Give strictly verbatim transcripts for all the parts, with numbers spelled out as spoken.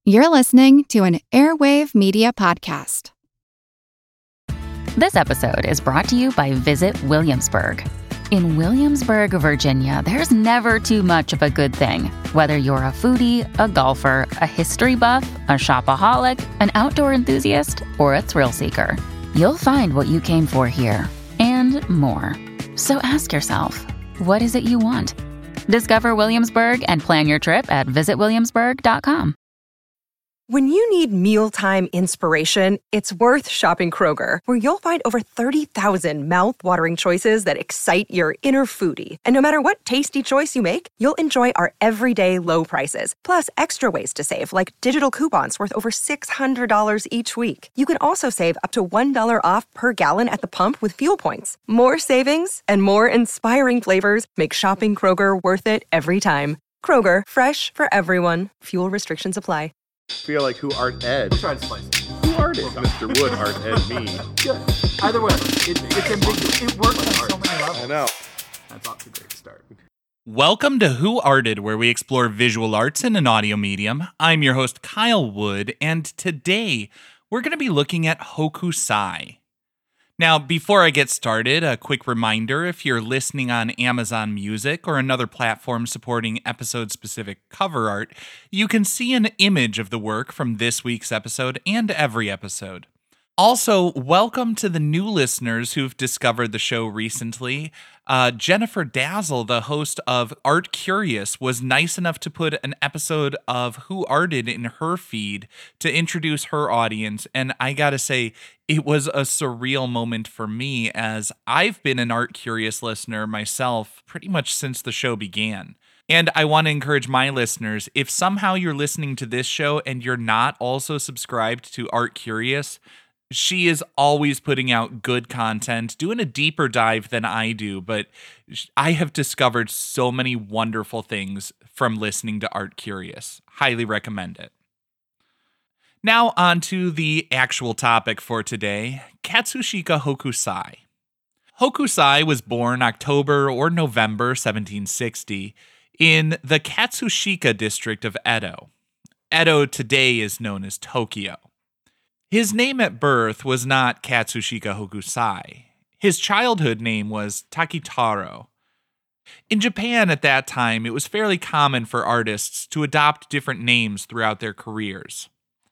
You're listening to an Airwave Media Podcast. This episode is brought to you by Visit Williamsburg. In Williamsburg, Virginia, there's never too much of a good thing. Whether you're a foodie, a golfer, a history buff, a shopaholic, an outdoor enthusiast, or a thrill seeker, you'll find what you came for here and more. So ask yourself, what is it you want? Discover Williamsburg and plan your trip at visit williamsburg dot com. When you need mealtime inspiration, it's worth shopping Kroger, where you'll find over thirty thousand mouth-watering choices that excite your inner foodie. And no matter what tasty choice you make, you'll enjoy our everyday low prices, plus extra ways to save, like digital coupons worth over six hundred dollars each week. You can also save up to one dollar off per gallon at the pump with fuel points. More savings and more inspiring flavors make shopping Kroger worth it every time. Kroger, fresh for everyone. Fuel restrictions apply. Feel like who art Ed? We'll try to spice it. Who art it? Mister Wood art Ed me. Good. Either way, it, it's ambiguous. It works on so many levels. I know. That's off to a great start. Welcome to Who Arted, where we explore visual arts in an audio medium. I'm your host, Kyle Wood, and today we're going to be looking at Hokusai. Now, before I get started, a quick reminder, if you're listening on Amazon Music or another platform supporting episode-specific cover art, you can see an image of the work from this week's episode and every episode. Also, welcome to the new listeners who've discovered the show recently. Uh, Jennifer Dazzle, the host of Art Curious, was nice enough to put an episode of Who Arted in her feed to introduce her audience, and I gotta say, it was a surreal moment for me, as I've been an Art Curious listener myself pretty much since the show began. And I want to encourage my listeners, if somehow you're listening to this show and you're not also subscribed to Art Curious, she is always putting out good content, doing a deeper dive than I do, but I have discovered so many wonderful things from listening to Art Curious. Highly recommend it. Now on to the actual topic for today, Katsushika Hokusai. Hokusai was born October or November seventeen sixty in the Katsushika district of Edo. Edo today is known as Tokyo. His name at birth was not Katsushika Hokusai. His childhood name was Takitaro. In Japan at that time, it was fairly common for artists to adopt different names throughout their careers.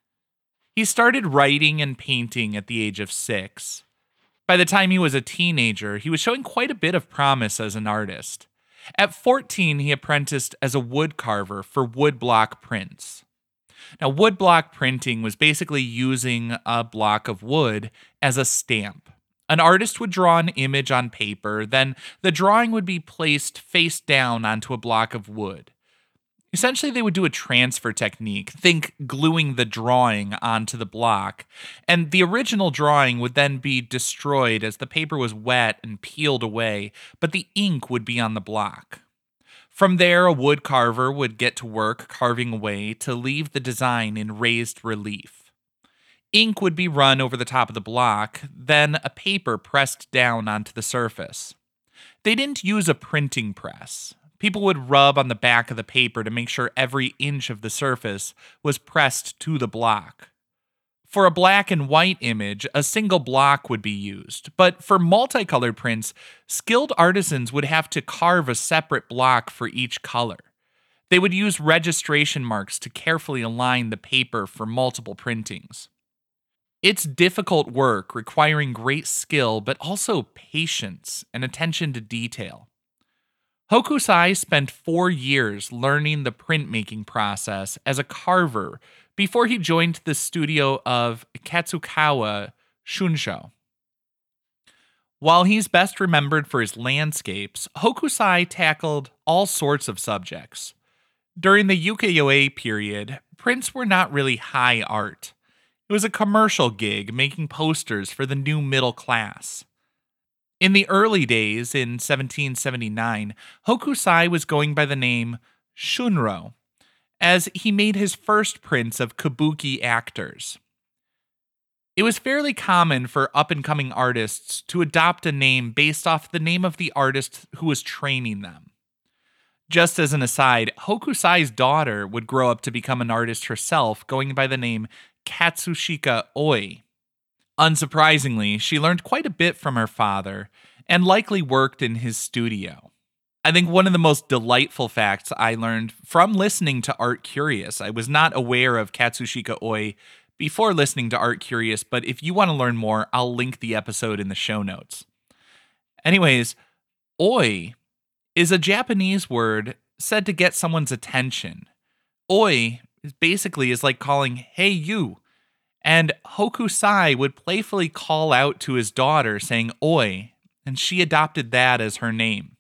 He started writing and painting at the age of six. By the time he was a teenager, he was showing quite a bit of promise as an artist. At fourteen, he apprenticed as a wood carver for woodblock prints. Now, woodblock printing was basically using a block of wood as a stamp. An artist would draw an image on paper, then the drawing would be placed face down onto a block of wood. Essentially, they would do a transfer technique, think gluing the drawing onto the block, and the original drawing would then be destroyed as the paper was wet and peeled away, but the ink would be on the block. From there, a wood carver would get to work carving away to leave the design in raised relief. Ink would be run over the top of the block, then a paper pressed down onto the surface. They didn't use a printing press. People would rub on the back of the paper to make sure every inch of the surface was pressed to the block. For a black and white image, a single block would be used, but for multicolored prints, skilled artisans would have to carve a separate block for each color. They would use registration marks to carefully align the paper for multiple printings. It's difficult work requiring great skill, but also patience and attention to detail. Hokusai spent four years learning the printmaking process as a carver before he joined the studio of Katsukawa Shunsho. While he's best remembered for his landscapes, Hokusai tackled all sorts of subjects. During the ukiyo-e period, prints were not really high art. It was a commercial gig making posters for the new middle class. In the early days, in seventeen seventy-nine, Hokusai was going by the name Shunro, as he made his first prints of kabuki actors. It was fairly common for up-and-coming artists to adopt a name based off the name of the artist who was training them. Just as an aside, Hokusai's daughter would grow up to become an artist herself, going by the name Katsushika Oi. Unsurprisingly, she learned quite a bit from her father, and likely worked in his studio. I think one of the most delightful facts I learned from listening to Art Curious, I was not aware of Katsushika Oi before listening to Art Curious, but if you want to learn more, I'll link the episode in the show notes. Anyways, Oi is a Japanese word said to get someone's attention. Oi basically is like calling, hey you. And Hokusai would playfully call out to his daughter saying oi, and she adopted that as her name.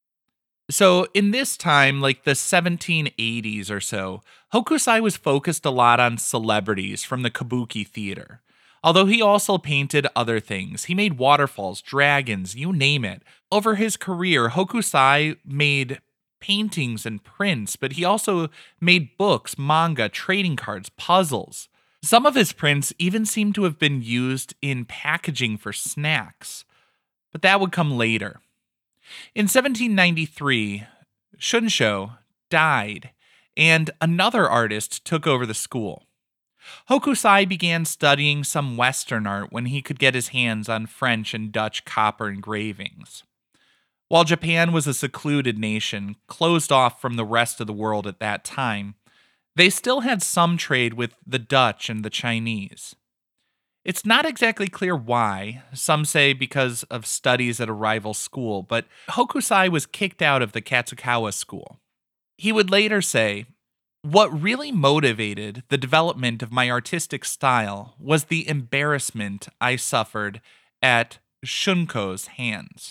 So in this time, like the seventeen eighties or so, Hokusai was focused a lot on celebrities from the kabuki theater. Although he also painted other things. He made waterfalls, dragons, you name it. Over his career, Hokusai made paintings and prints, but he also made books, manga, trading cards, puzzles. Some of his prints even seem to have been used in packaging for snacks, but that would come later. In seventeen ninety-three, Shunsho died, and another artist took over the school. Hokusai began studying some Western art when he could get his hands on French and Dutch copper engravings. While Japan was a secluded nation, closed off from the rest of the world at that time, they still had some trade with the Dutch and the Chinese. It's not exactly clear why. Some say because of studies at a rival school, but Hokusai was kicked out of the Katsukawa school. He would later say, "What really motivated the development of my artistic style was the embarrassment I suffered at Shunko's hands."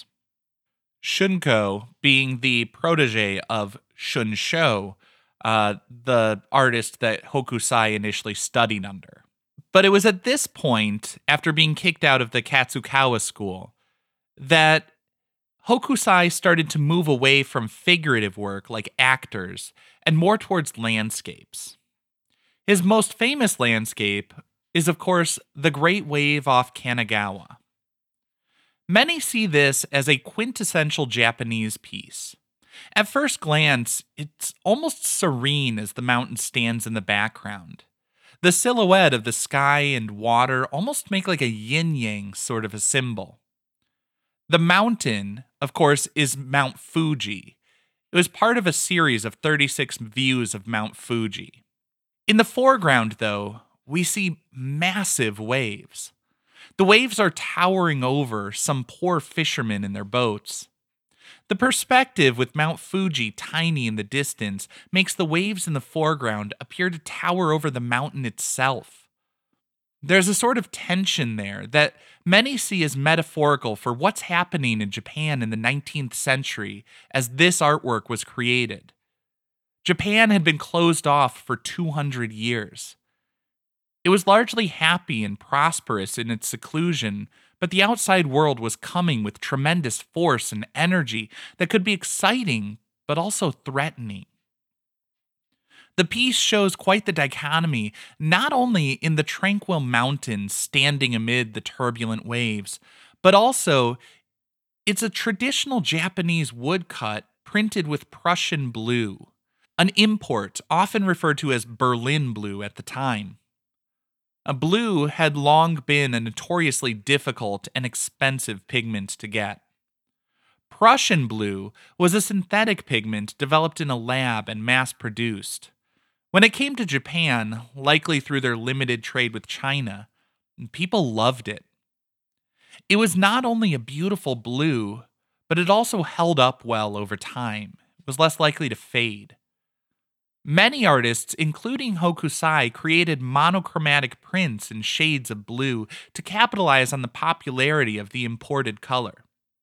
Shunko being the protege of Shunsho, uh, the artist that Hokusai initially studied under. But it was at this point, after being kicked out of the Katsukawa school, that Hokusai started to move away from figurative work like actors and more towards landscapes. His most famous landscape is, of course, the Great Wave off Kanagawa. Many see this as a quintessential Japanese piece. At first glance, it's almost serene as the mountain stands in the background. The silhouette of the sky and water almost make like a yin-yang sort of a symbol. The mountain, of course, is Mount Fuji. It was part of a series of thirty-six views of Mount Fuji. In the foreground, though, we see massive waves. The waves are towering over some poor fishermen in their boats. The perspective with Mount Fuji tiny in the distance makes the waves in the foreground appear to tower over the mountain itself. There's a sort of tension there that many see as metaphorical for what's happening in Japan in the nineteenth century as this artwork was created. Japan had been closed off for two hundred years. It was largely happy and prosperous in its seclusion, but the outside world was coming with tremendous force and energy that could be exciting, but also threatening. The piece shows quite the dichotomy, not only in the tranquil mountains standing amid the turbulent waves, but also it's a traditional Japanese woodcut printed with Prussian blue, an import often referred to as Berlin blue at the time. A blue had long been a notoriously difficult and expensive pigment to get. Prussian blue was a synthetic pigment developed in a lab and mass-produced. When it came to Japan, likely through their limited trade with China, people loved it. It was not only a beautiful blue, but it also held up well over time. It was less likely to fade. Many artists, including Hokusai, created monochromatic prints in shades of blue to capitalize on the popularity of the imported color.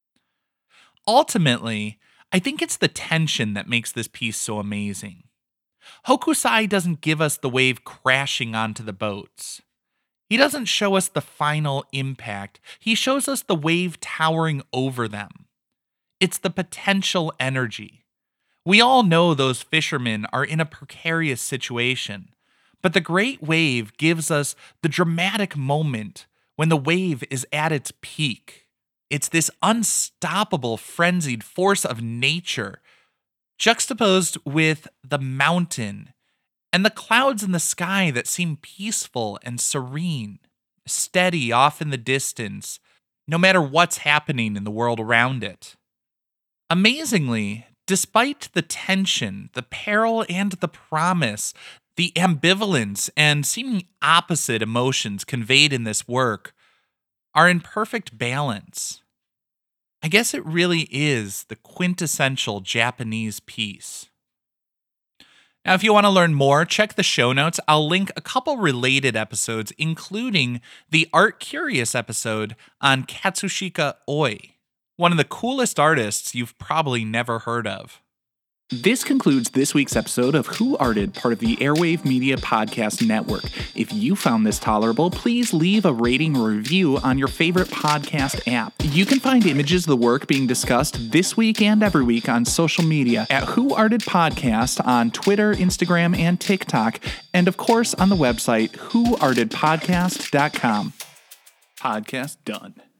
Ultimately, I think it's the tension that makes this piece so amazing. Hokusai doesn't give us the wave crashing onto the boats. He doesn't show us the final impact. He shows us the wave towering over them. It's the potential energy. We all know those fishermen are in a precarious situation, but the great wave gives us the dramatic moment when the wave is at its peak. It's this unstoppable, frenzied force of nature, juxtaposed with the mountain and the clouds in the sky that seem peaceful and serene, steady off in the distance, no matter what's happening in the world around it. Amazingly, despite the tension, the peril, and the promise, the ambivalence and seeming opposite emotions conveyed in this work are in perfect balance. I guess it really is the quintessential Japanese piece. Now, if you want to learn more, check the show notes. I'll link a couple related episodes, including the Art Curious episode on Katsushika Oi, one of the coolest artists you've probably never heard of. This concludes this week's episode of Who Arted, part of the Airwave Media Podcast Network. If you found this tolerable, please leave a rating or review on your favorite podcast app. You can find images of the work being discussed this week and every week on social media at Who Arted Podcast on Twitter, Instagram, and TikTok, and of course on the website who arted podcast dot com. Podcast done.